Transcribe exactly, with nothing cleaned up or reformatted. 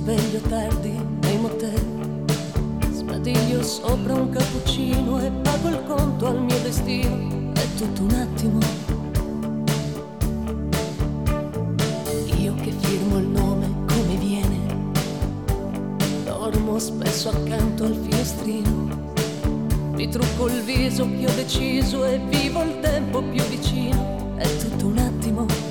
sveglio tardi nei motel, sbadiglio sopra un cappuccino e pago il conto al mio destino. È tutto un attimo. Io che firmo il nome come viene, dormo spesso accanto al finestrino, mi trucco il viso che ho deciso e vivo il tempo più vicino. È tutto un attimo.